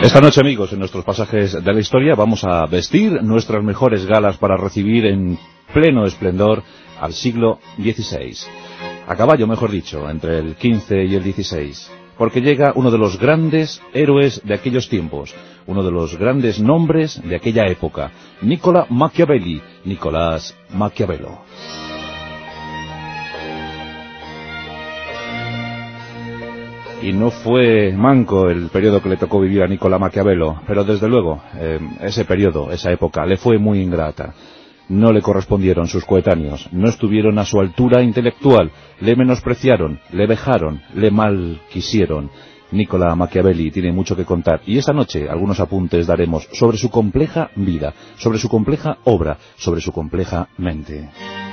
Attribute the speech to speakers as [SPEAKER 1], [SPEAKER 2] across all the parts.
[SPEAKER 1] Esta noche, amigos, en nuestros pasajes de la historia vamos a vestir nuestras mejores galas para recibir en pleno esplendor al siglo XVI. A caballo, mejor dicho, entre el XV y el XVI. Porque llega uno de los grandes héroes de aquellos tiempos, uno de los grandes nombres de aquella época, Niccolo Machiavelli, Nicolás Maquiavelo. Y no fue manco el periodo que le tocó vivir a Niccolo Maquiavelo, pero desde luego, ese periodo, esa época, le fue muy ingrata. No le correspondieron sus coetáneos, no estuvieron a su altura intelectual, le menospreciaron, le vejaron, le malquisieron. Niccolo Machiavelli tiene mucho que contar, y esta noche algunos apuntes daremos sobre su compleja vida, sobre su compleja obra, sobre su compleja mente.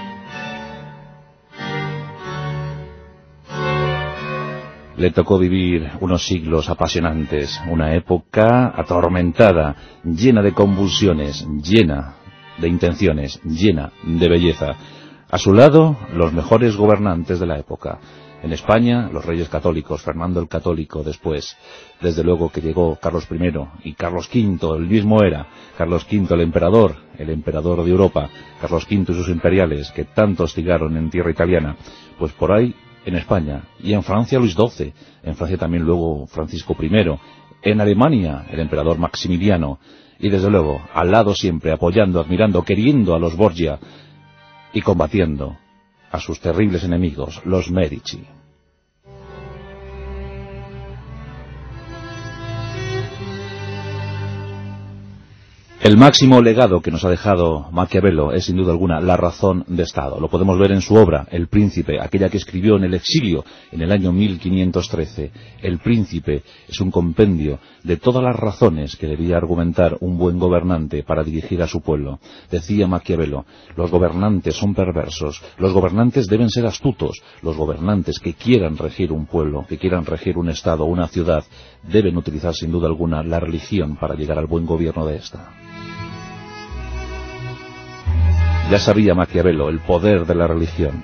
[SPEAKER 1] Le tocó vivir unos siglos apasionantes, una época atormentada, llena de convulsiones, llena de intenciones, llena de belleza. A su lado, los mejores gobernantes de la época. En España, los reyes católicos, Fernando el Católico después. Desde luego que llegó Carlos I y Carlos V, el mismo era. Carlos V, el emperador de Europa. Carlos V y sus imperiales, que tanto hostigaron en tierra italiana. Pues por ahí, en España, y en Francia Luis XII, en Francia también luego Francisco I, en Alemania el emperador Maximiliano, y desde luego, al lado siempre, apoyando, admirando, queriendo a los Borgia, y combatiendo a sus terribles enemigos, los Medici. El máximo legado que nos ha dejado Maquiavelo es sin duda alguna la razón de Estado. Lo podemos ver en su obra, El Príncipe, aquella que escribió en el exilio en el año 1513. El Príncipe es un compendio de todas las razones que debía argumentar un buen gobernante para dirigir a su pueblo. Decía Maquiavelo, los gobernantes son perversos, los gobernantes deben ser astutos, los gobernantes que quieran regir un pueblo, que quieran regir un estado, una ciudad, deben utilizar sin duda alguna la religión para llegar al buen gobierno de esta. Ya sabía Maquiavelo el poder de la religión.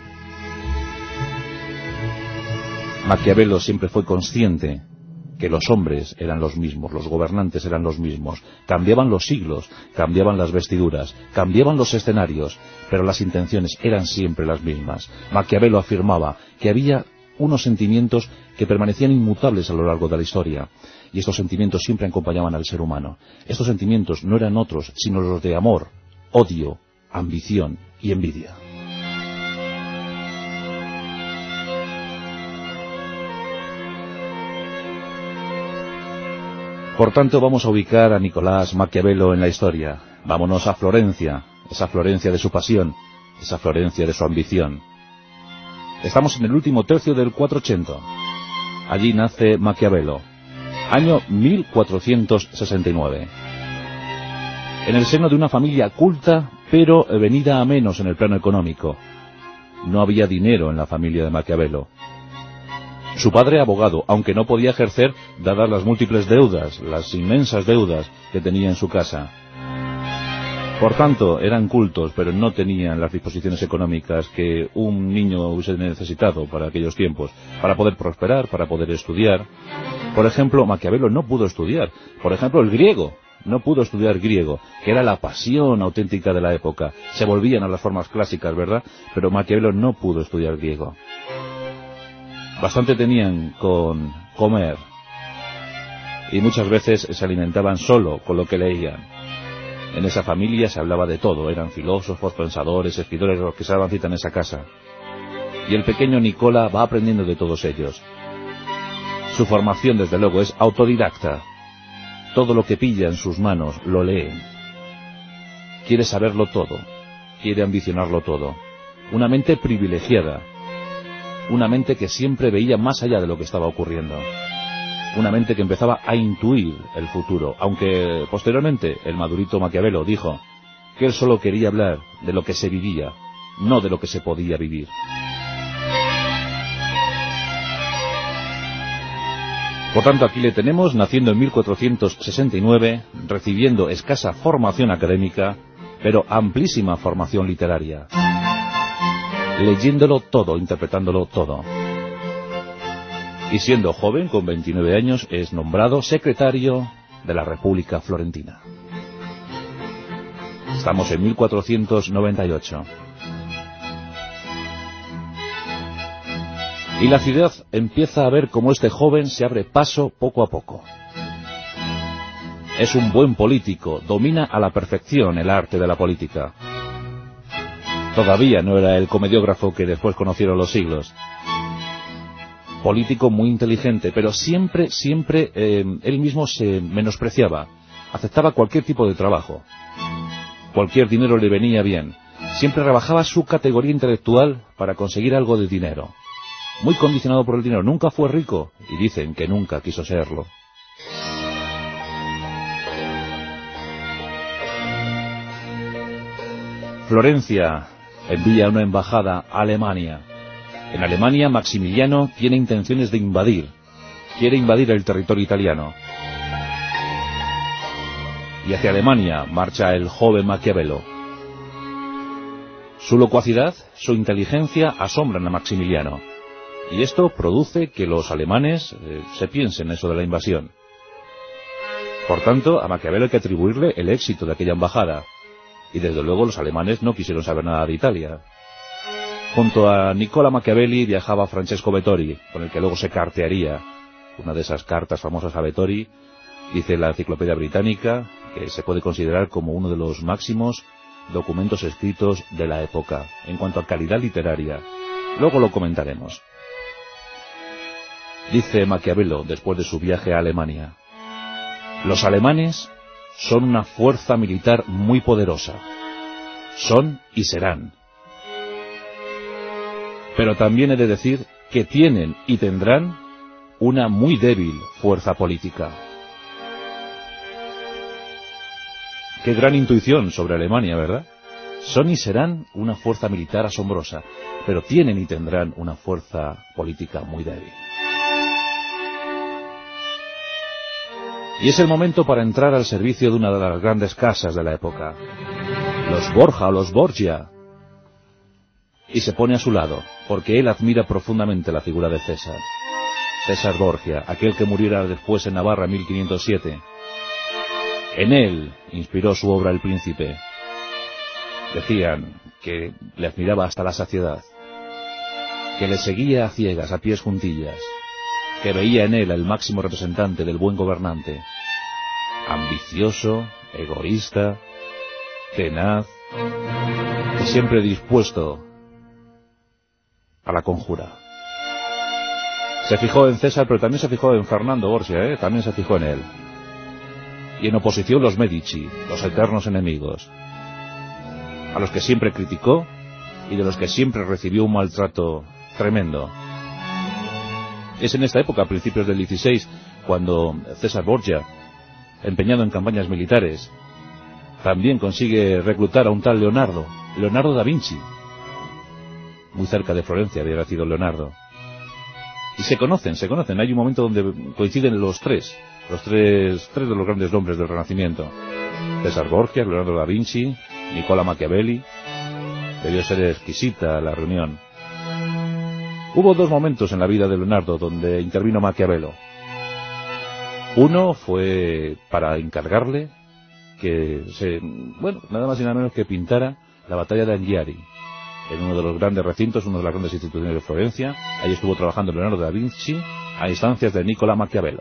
[SPEAKER 1] Maquiavelo siempre fue consciente que los hombres eran los mismos, los gobernantes eran los mismos. Cambiaban los siglos, cambiaban las vestiduras, cambiaban los escenarios, pero las intenciones eran siempre las mismas. Maquiavelo afirmaba que había unos sentimientos que permanecían inmutables a lo largo de la historia, y estos sentimientos siempre acompañaban al ser humano. Estos sentimientos no eran otros, sino los de amor, odio, ambición y envidia. Por tanto, vamos a ubicar a Nicolás Maquiavelo en la historia. Vámonos a Florencia, esa Florencia de su pasión, esa Florencia de su ambición. Estamos en el último tercio del 480. Allí nace Maquiavelo, año 1469. En el seno de una familia culta, pero venida a menos en el plano económico. No había dinero en la familia de Maquiavelo. Su padre abogado, aunque no podía ejercer dadas las múltiples deudas, las inmensas deudas que tenía en su casa. Por tanto, eran cultos, pero no tenían las disposiciones económicas que un niño hubiese necesitado para aquellos tiempos, para poder prosperar, para poder estudiar. Por ejemplo, Maquiavelo no pudo estudiar, por ejemplo, el griego. No pudo estudiar griego, que era la pasión auténtica de la época. Se volvían a las formas clásicas, ¿verdad? Pero Maquiavelo no pudo estudiar griego. Bastante tenían con comer, y muchas veces se alimentaban solo con lo que leían. En esa familia se hablaba de todo, eran filósofos, pensadores, escritores, los que se daban cita en esa casa. Y el pequeño Nicola va aprendiendo de todos ellos. Su formación, desde luego, es autodidacta. Todo lo que pilla en sus manos lo lee. Quiere saberlo todo, quiere ambicionarlo todo. Una mente privilegiada, una mente que siempre veía más allá de lo que estaba ocurriendo. Una mente que empezaba a intuir el futuro, aunque posteriormente el madurito Maquiavelo dijo que él solo quería hablar de lo que se vivía, no de lo que se podía vivir. Por tanto, aquí le tenemos, naciendo en 1469, recibiendo escasa formación académica, pero amplísima formación literaria. Leyéndolo todo, interpretándolo todo. Y siendo joven, con 29 años, es nombrado secretario de la República Florentina. Estamos en 1498. Y la ciudad empieza a ver cómo este joven se abre paso poco a poco. Es un buen político, domina a la perfección el arte de la política. Todavía no era el comediógrafo que después conocieron los siglos. Político muy inteligente, pero siempre él mismo se menospreciaba. Aceptaba cualquier tipo de trabajo. Cualquier dinero le venía bien. Siempre rebajaba su categoría intelectual para conseguir algo de dinero. Muy condicionado por el dinero. Nunca fue rico, y dicen que nunca quiso serlo. Florencia envía una embajada a Alemania. En Alemania, Maximiliano tiene intenciones de invadir. Quiere invadir el territorio italiano. Y hacia Alemania marcha el joven Maquiavelo. Su locuacidad, su inteligencia asombran a Maximiliano. Y esto produce que los alemanes se piensen eso de la invasión. Por tanto, a Maquiavelo hay que atribuirle el éxito de aquella embajada. Y desde luego los alemanes no quisieron saber nada de Italia. Junto a Nicola Machiavelli viajaba Francesco Vettori, con el que luego se cartearía. Una de esas cartas famosas a Vettori, dice la Enciclopedia Británica, que se puede considerar como uno de los máximos documentos escritos de la época, en cuanto a calidad literaria. Luego lo comentaremos. Dice Maquiavelo, después de su viaje a Alemania: los alemanes son una fuerza militar muy poderosa. Son y serán. Pero también he de decir que tienen y tendrán una muy débil fuerza política. Qué gran intuición sobre Alemania, ¿verdad? Son y serán una fuerza militar asombrosa, pero tienen y tendrán una fuerza política muy débil. Y es el momento para entrar al servicio de una de las grandes casas de la época, los Borja o los Borgia, y se pone a su lado, porque él admira profundamente la figura de César. César Borgia, aquel que muriera después en Navarra en 1507. En él inspiró su obra El Príncipe. Decían que le admiraba hasta la saciedad, que le seguía a ciegas, a pies juntillas, que veía en él el máximo representante del buen gobernante, ambicioso, egoísta, tenaz, y siempre dispuesto a la conjura. Se fijó en César, pero también se fijó en Fernando Borgia, también se fijó en él. Y en oposición los Medici, los eternos enemigos, a los que siempre criticó y de los que siempre recibió un maltrato tremendo. Es en esta época, a principios del 16, cuando César Borgia, empeñado en campañas militares, también consigue reclutar a un tal Leonardo da Vinci. Muy cerca de Florencia había nacido Leonardo. Y se conocen. Hay un momento donde coinciden los tres de los grandes nombres del Renacimiento. César Borgia, Leonardo da Vinci, Nicola Machiavelli. Debió ser exquisita la reunión. Hubo dos momentos en la vida de Leonardo donde intervino Maquiavelo. Uno fue para encargarle que nada más y nada menos que pintara la batalla de Anghiari, en uno de los grandes recintos, una de las grandes instituciones de Florencia. Ahí estuvo trabajando Leonardo da Vinci a instancias de Nicola Maquiavelo.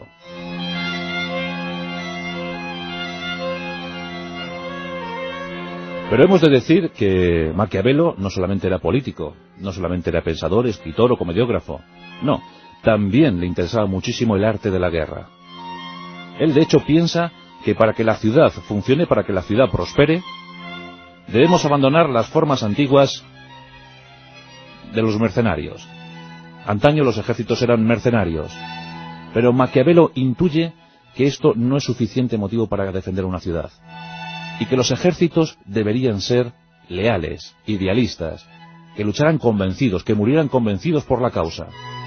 [SPEAKER 1] Pero hemos de decir que Maquiavelo no solamente era político, no solamente era pensador, escritor o comediógrafo. No, también le interesaba muchísimo el arte de la guerra. Él de hecho piensa que para que la ciudad funcione, para que la ciudad prospere, debemos abandonar las formas antiguas de los mercenarios. Antaño los ejércitos eran mercenarios, pero Maquiavelo intuye que esto no es suficiente motivo para defender una ciudad, y que los ejércitos deberían ser leales, idealistas, que lucharan convencidos, que murieran convencidos por la causa.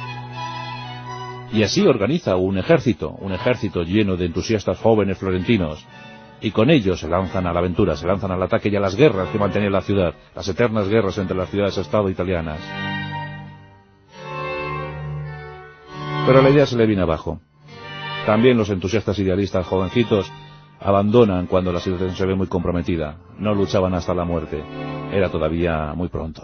[SPEAKER 1] Y así organiza un ejército lleno de entusiastas jóvenes florentinos, y con ellos se lanzan a la aventura, se lanzan al ataque y a las guerras que mantenía la ciudad, las eternas guerras entre las ciudades-estado italianas. Pero la idea se le viene abajo. También los entusiastas idealistas jovencitos abandonan cuando la situación se ve muy comprometida. No luchaban hasta la muerte. Era todavía muy pronto.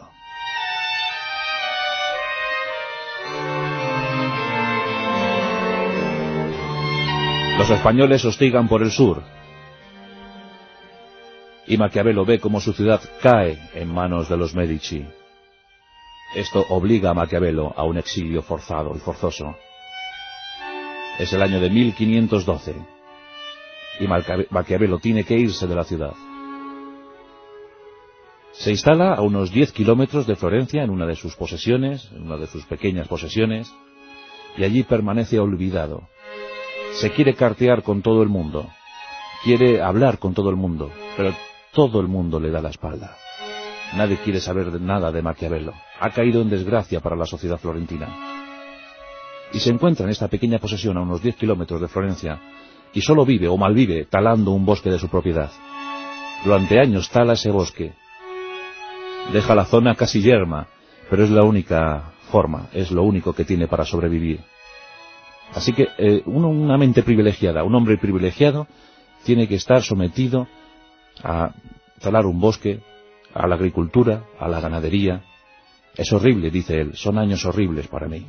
[SPEAKER 1] Los españoles hostigan por el sur. Y Maquiavelo ve cómo su ciudad cae en manos de los Medici. Esto obliga a Maquiavelo a un exilio forzado y forzoso. Es el año de 1512. Y Maquiavelo tiene que irse de la ciudad. Se instala a unos 10 kilómetros de Florencia en una de sus posesiones, en una de sus pequeñas posesiones, y allí permanece olvidado. Se quiere cartear con todo el mundo, quiere hablar con todo el mundo, pero todo el mundo le da la espalda. Nadie quiere saber nada de Maquiavelo. Ha caído en desgracia para la sociedad florentina. Y se encuentra en esta pequeña posesión a unos 10 kilómetros de Florencia, y solo vive o malvive talando un bosque de su propiedad. Durante años tala ese bosque. Deja la zona casi yerma, pero es la única forma, es lo único que tiene para sobrevivir. Así que una mente privilegiada, un hombre privilegiado, tiene que estar sometido a talar un bosque, a la agricultura, a la ganadería. Es horrible, dice él, son años horribles para mí.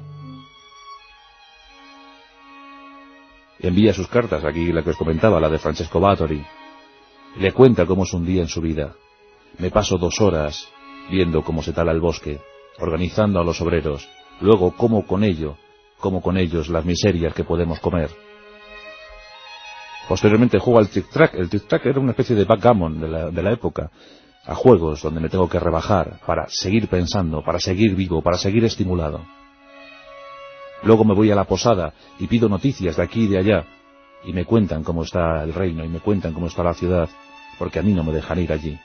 [SPEAKER 1] Envía sus cartas, aquí la que os comentaba, la de Francesco Bathory. Le cuenta cómo es un día en su vida. Me paso 2 horas viendo cómo se tala el bosque, organizando a los obreros, luego como con ellos las miserias que podemos comer. Posteriormente juego al tic-tac. El tic-tac era una especie de backgammon de la época, a juegos donde me tengo que rebajar para seguir pensando, para seguir vivo, para seguir estimulado. Luego me voy a la posada y pido noticias de aquí y de allá, y me cuentan cómo está el reino, y me cuentan cómo está la ciudad, porque a mí no me dejan ir allí.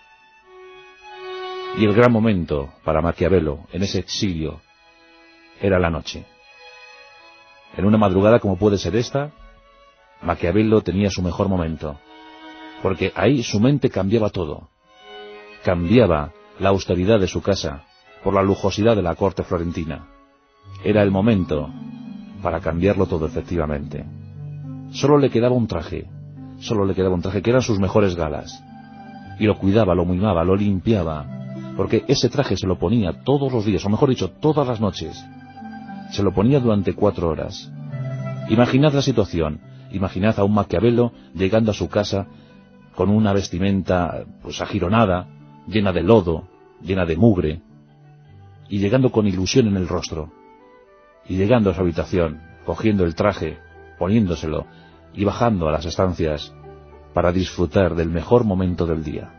[SPEAKER 1] Y el gran momento para Maquiavelo, en ese exilio, era la noche. En una madrugada como puede ser esta, Maquiavelo tenía su mejor momento, porque ahí su mente cambiaba todo. Cambiaba la austeridad de su casa por la lujosidad de la corte florentina. Era el momento para cambiarlo todo efectivamente. Solo le quedaba un traje que eran sus mejores galas. Y lo cuidaba, lo mimaba, lo limpiaba, porque ese traje se lo ponía todos los días, o mejor dicho, todas las noches. Se lo ponía durante 4 horas. Imaginad la situación, imaginad a un Maquiavelo llegando a su casa con una vestimenta pues ajironada, llena de lodo, llena de mugre, y llegando con ilusión en el rostro. Y llegando a su habitación, cogiendo el traje, poniéndoselo, y bajando a las estancias para disfrutar del mejor momento del día.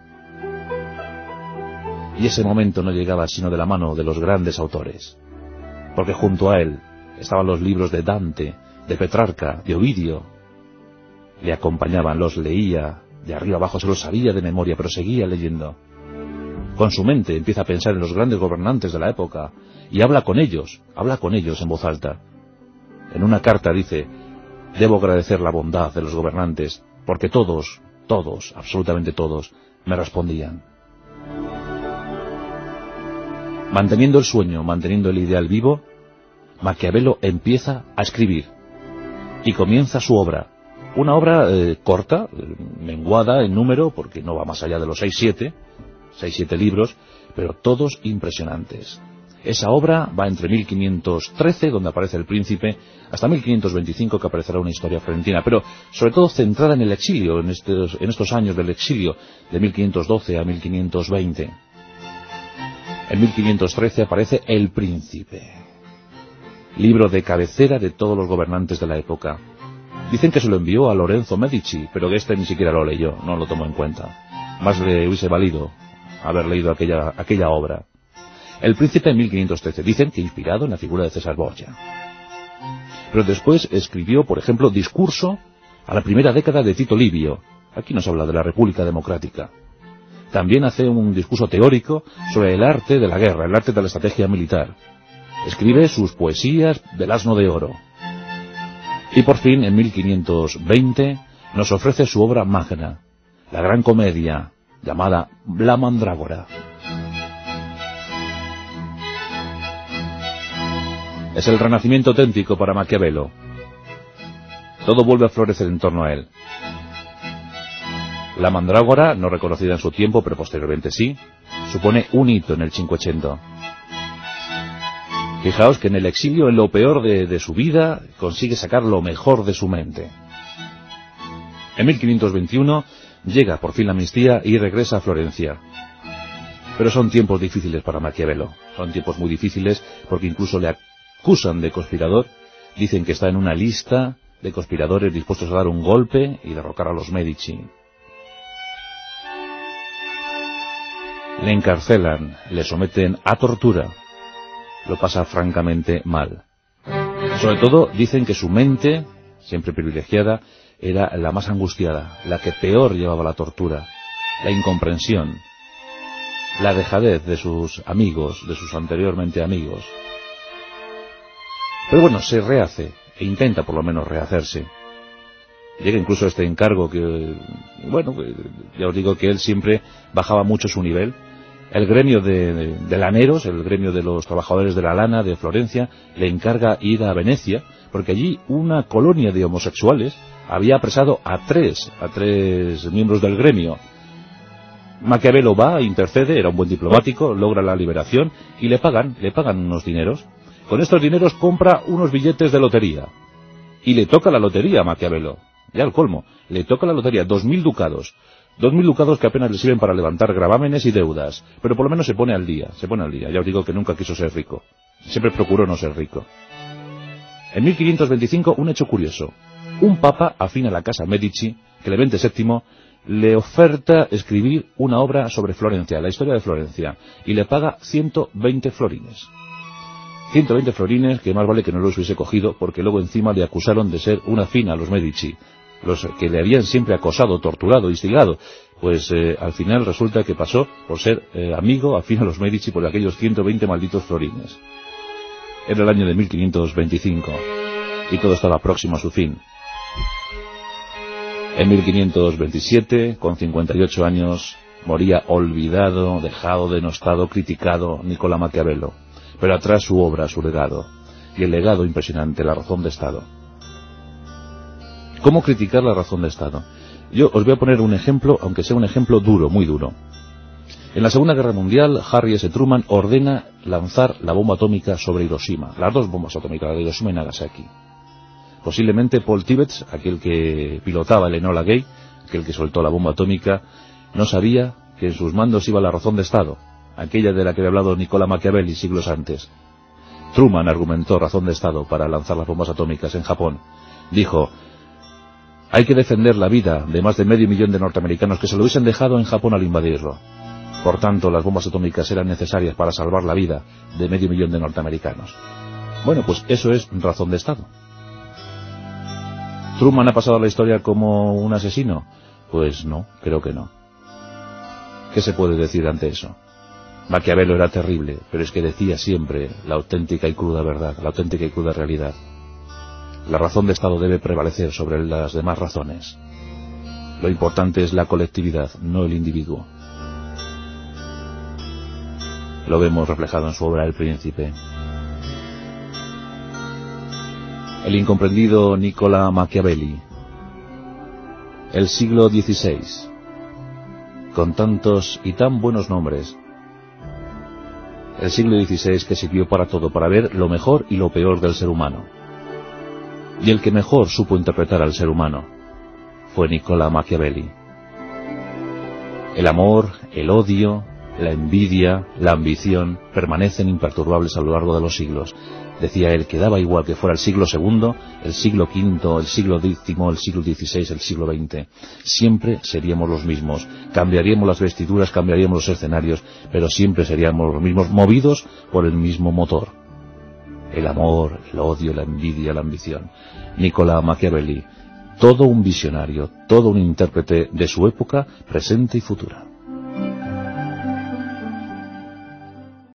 [SPEAKER 1] Y ese momento no llegaba sino de la mano de los grandes autores, porque junto a él estaban los libros de Dante, de Petrarca, de Ovidio. Le acompañaban, los leía, de arriba abajo se los sabía de memoria, pero seguía leyendo. Con su mente empieza a pensar en los grandes gobernantes de la época, y habla con ellos en voz alta. En una carta dice: debo agradecer la bondad de los gobernantes, porque todos, absolutamente todos, me respondían. Manteniendo el sueño, manteniendo el ideal vivo, Maquiavelo empieza a escribir, y comienza su obra. Una obra corta, menguada en número, porque no va más allá de los 6-7 libros, pero todos impresionantes. Esa obra va entre 1513, donde aparece el príncipe, hasta 1525, que aparecerá una historia florentina, pero sobre todo centrada en el exilio, en estos años del exilio, de 1512 a 1520. En 1513 aparece El Príncipe, libro de cabecera de todos los gobernantes de la época. Dicen que se lo envió a Lorenzo Medici, pero que este ni siquiera lo leyó, no lo tomó en cuenta. Más le hubiese valido haber leído aquella obra. El Príncipe en 1513, dicen que inspirado en la figura de César Borgia. Pero después escribió, por ejemplo, Discurso a la primera década de Tito Livio. Aquí nos habla de la República Democrática. También hace un discurso teórico sobre el arte de la guerra, el arte de la estrategia militar. Escribe sus poesías del Asno de Oro. Y por fin, en 1520, nos ofrece su obra magna, la gran comedia, llamada La Mandrágora. Es el renacimiento auténtico para Maquiavelo. Todo vuelve a florecer en torno a él. La mandrágora, no reconocida en su tiempo, pero posteriormente sí, supone un hito en el Cinquecento. Fijaos que en el exilio, en lo peor de su vida, consigue sacar lo mejor de su mente. En 1521 llega por fin la amnistía y regresa a Florencia. Pero son tiempos difíciles para Maquiavelo. Son tiempos muy difíciles porque incluso le acusan de conspirador. Dicen que está en una lista de conspiradores dispuestos a dar un golpe y derrocar a los Medici. Le encarcelan, le someten a tortura. Lo pasa francamente mal. Sobre todo dicen que su mente, siempre privilegiada, era la más angustiada, la que peor llevaba la tortura, la incomprensión, la dejadez de sus amigos, de sus anteriormente amigos. Pero bueno, se rehace, e intenta por lo menos rehacerse. Llega incluso este encargo que, bueno, ya os digo que él siempre bajaba mucho su nivel. El gremio de laneros, el gremio de los trabajadores de la lana de Florencia, le encarga ir a Venecia, porque allí una colonia de homosexuales había apresado a tres miembros del gremio. Maquiavelo va, intercede, era un buen diplomático, logra la liberación y le pagan unos dineros. Con estos dineros compra unos billetes de lotería. Y le toca la lotería a Maquiavelo. Ya al colmo, le toca la lotería, 2.000 ducados. 2.000 ducados que apenas le sirven para levantar gravámenes y deudas, pero por lo menos se pone al día. Ya os digo que nunca quiso ser rico. Siempre procuró no ser rico. En 1525, un hecho curioso. Un papa afín a la casa Medici, Clemente VII, le oferta escribir una obra sobre Florencia, la historia de Florencia, y le paga 120 florines. 120 florines que más vale que no los hubiese cogido, porque luego encima le acusaron de ser un afín a los Medici, los que le habían siempre acosado, torturado, instigado. Pues al final resulta que pasó por ser amigo, afín a los Medici, por aquellos 120 malditos florines. Era el año de 1525, y todo estaba próximo a su fin. En 1527, con 58 años, moría olvidado, dejado, denostado, criticado Nicolás Maquiavelo. Pero atrás su obra, su legado, y el legado impresionante, la razón de Estado. ¿Cómo criticar la razón de Estado? Yo os voy a poner un ejemplo, aunque sea un ejemplo duro, muy duro. En la Segunda Guerra Mundial, Harry S. Truman ordena lanzar la bomba atómica sobre Hiroshima, las dos bombas atómicas, la de Hiroshima y Nagasaki. Posiblemente Paul Tibbets, aquel que pilotaba el Enola Gay, aquel que soltó la bomba atómica, no sabía que en sus mandos iba la razón de Estado, aquella de la que había hablado Nicolás Maquiavelo siglos antes. Truman argumentó razón de Estado para lanzar las bombas atómicas en Japón. Dijo: hay que defender la vida de más de 500.000 de norteamericanos que se lo hubiesen dejado en Japón al invadirlo. Por tanto, las bombas atómicas eran necesarias para salvar la vida de 500.000 de norteamericanos. Bueno, pues eso es razón de Estado. ¿Truman ha pasado a la historia como un asesino? Pues no, creo que no. ¿Qué se puede decir ante eso? Maquiavelo era terrible, pero es que decía siempre la auténtica y cruda verdad, la auténtica y cruda realidad. La razón de Estado debe prevalecer sobre las demás razones. Lo importante es la colectividad, no el individuo. Lo vemos reflejado en su obra El Príncipe. El incomprendido Nicolás Machiavelli. El siglo XVI. Con tantos y tan buenos nombres. El siglo XVI que sirvió para todo, para ver lo mejor y lo peor del ser humano. Y el que mejor supo interpretar al ser humano fue Nicolás Machiavelli. El amor, el odio, la envidia, la ambición permanecen imperturbables a lo largo de los siglos. Decía él que daba igual que fuera el siglo II, el siglo V, el siglo X, el siglo XVI, el siglo XX. Siempre seríamos los mismos. Cambiaríamos las vestiduras, cambiaríamos los escenarios, pero siempre seríamos los mismos, movidos por el mismo motor. El amor, el odio, la envidia, la ambición. Nicolás Machiavelli, todo un visionario, todo un intérprete de su época, presente y futura.